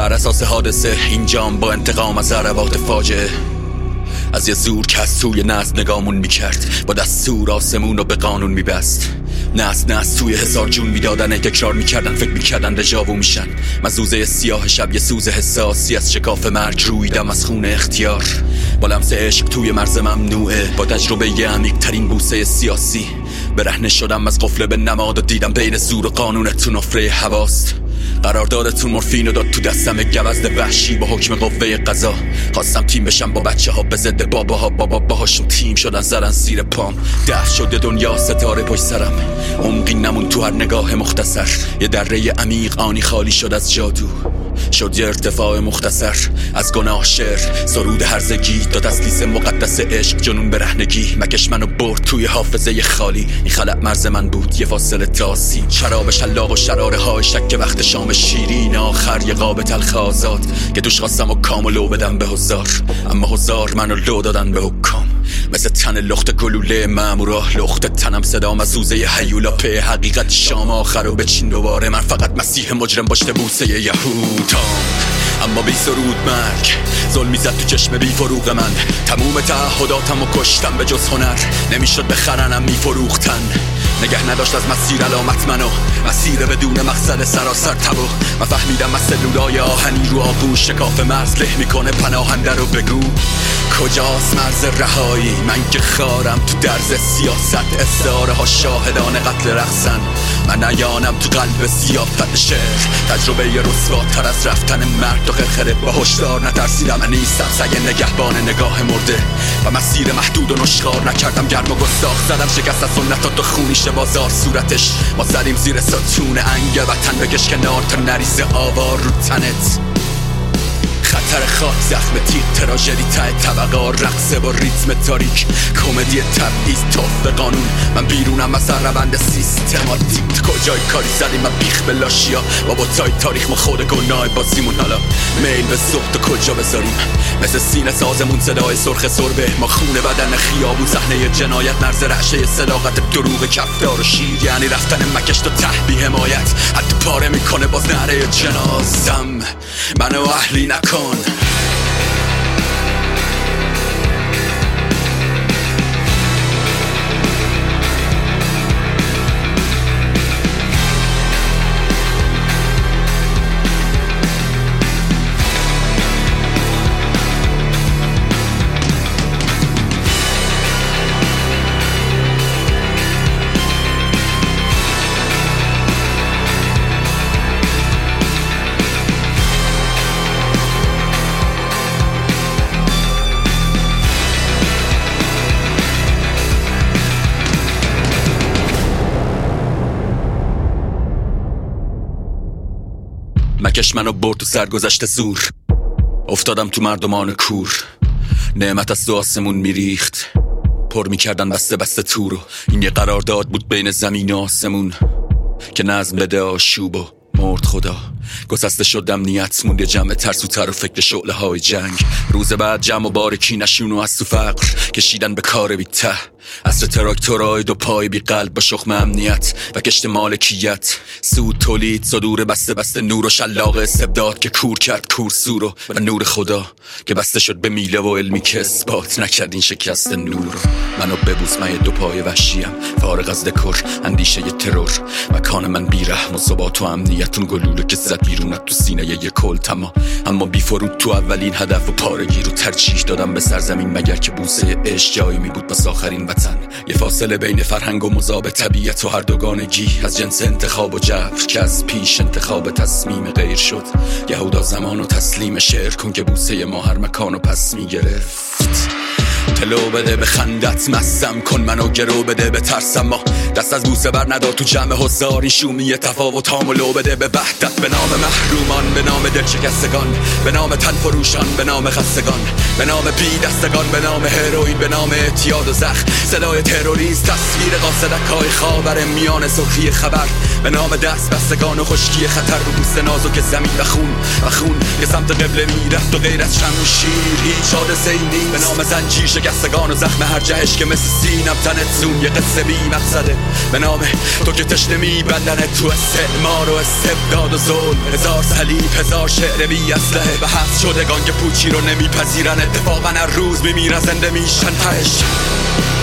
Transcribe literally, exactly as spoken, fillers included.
بر اساس حادثه اینجام با انتقام از ضربات فاجعه. از یه زور که از توی نزد نگامون میکرد، با دستور آسمون رو به قانون میبست. نست نست توی هزار جون میدادن، تکرار میکردن، فکر میکردن دژاوو میشن. مزوزه سیاه شب یه سوز حساسی از شکاف مرگ رویدم از خون اختیار. با لمس عشق توی مرز ممنوعه، با تجربه یه عمیق ترین بوسه سیاسی. برهنه شدم از قفل به نماد و دیدم بین زور و قانونتون نفره هواست. قراردادتون مورفین رو داد تو دستم گوزد وحشی با حکم قوه قضا. خواستم تیم بشم با بچه ها به ضد باباها، بابا باهاشون تیم شدن زدن زیر پام. دفع شده دنیا ستاره پشت سرم، عمقی نمون تو هر نگاه مختصر. یه دره عمیق آنی خالی شد از جادو، شد یه ارتفاع مختصر از گناه. شعر سرود هرزگی داد از لیس مقدس عشق جنون برهنگی. مکش منو برد توی حافظه خالی، این خلق مرز من بود یه فاصله تاسی. شراب شلاق و شراره های شک وقت شام شیرین، آخر یه قاب تلخ آزاد که دوش خواستم و کام و لو بدم به هزار. اما هزار منو لو دادن به حکام، مثل تن لخت گلوله مامورا. لخت تنم صدام از سوزه هیولا په حقیقت شام آخر رو بچین دوباره. من فقط مسیح مجرم باشته بوسه یهودام، اما بی سرود مرگ ظلم میزد تو چشم بی فروغ من. تموم تعهداتم و کشتم، به جز هنر نمیشد بخرنم میفروختن. نگه نداشت از مسیر علامت منو، مسیر بدون مقصد سراسر تبو. من فهمیدم از سلولای آهنی رو آغوش شکاف مرز له میکنه پناهنده رو. بگو کجاست مرز رهایی؟ من که خارم تو درز سیاست، استعاره ها شاهدان قتل رقصن. من نیانم تو قلب سیافت شعر، تجربه ی رسواتر از رفتن مرد و خرخره. با هشدار نترسیدم، من نیستم سگ نگهبان نگاه مرده. و مسیر محدود و نشخار نکردم، گرم و گستاخ زدم شکست از سنتات و خونیش بازار صورتش. ما زدیم زیر ستون انگ وطن، بکش کنار تا نریزه آوار رو تنت. خطر خاک، زخم تیغ، تراژدی ته طبقه، رقصه با ریتم تاریک، کمدی تبعیض، توف قانون. من بیرونم از روند سیستماتیک. کجای کاری زدیم من بیخ به لاشیا، با بوتای تاریخ ما خود گناه بازیمون. حالا میل به سخت و کجا بذاریم؟ مثل سینه سازمون صدای سرخ سربه. ما خونه بدن خیابون، صحنه جنایت، مرز رعشه صداقت، دروغ کفدار و شیر. یعنی رفتن مکش تا ته بی حمایت، حتی پاره میکنه باز نره جنازم. منو اهلی نکن. مکش منو برد تو سرگذشت زور، افتادم تو مردمان کور. نعمت از تو آسمون میریخت، پر میکردن بسته بسته تو رو. این یه قرارداد بود بین زمین و آسمون که نظم بده آشوب و مرد خدا. گسسته شدم نیت موند جمع ترسوتر و فکر شعله های جنگ. روز بعد جمع و بارکی نشون و از تو فقر کشیدن به کار بی ته. عصر تراکتورای دو پای بی قلب با شخم امنیت و کشت مالکیت. سود تولید صدور بسته بسته نور و شلاق استبداد که کور کرد کور سورو. و نور خدا که بسته شد به میله و علمی که اثبات نکرد این شکست نور. منو ببوس، من دو پای وحشیم فارغ از دکور اندیشه ی ترور. مکان من بی رحم و ثبات و امنیتون گلوله که زد بیرونت تو سینه ی کل تما. اما بی فرود تو اولین هدف و پارگی رو ترجیح دادم به سرزمین، مگر که بوسه عشق جایی می بود بس آخرین وطن. یه فاصله بین فرهنگ و مذاب طبیعت و هر دوگانگی از جنس انتخاب و جبر که از پیش انتخاب تصمیم غیر شد. یهودا زمان و تسلیم شعر کن که بوسه ما هر مکان و پس می گرفت. تلو بده به خندت، مستم کن منو گرو بده به ترسم. ما دست از بوسه بر ندار تو جمع هزار. این شومی تفاوت هامو بده به وحدت، به نام محرومان، به نام دل شکستگان، به نام تن فروشان، به نام خستگان، به نام بی دستگان، به نام هروئین، به نام اعتیاد و زخم. صدای تروریست، تصویر قاصدک های خاور میان سرخی خبر. به نام دست بستگان و خشکی خطر رو بوست نازک زمین و خون و خون که سمت قبله میرفت و غیر از شم و شیر هیچ حادثه ای نیست. به نام زنجیر شکستگان و زخم هر جهش که مثل سینم تنت زون یه قصه بی مقصده. به نام تو که تشنه میبندنت تو استعمار و استبداد و ظلم. هزار صلیب هزار شعر بی اسلحه و هست شدگان که پوچی رو نمیپذیرن. اتفاقا هر روز میمیرن زنده میشن تهش.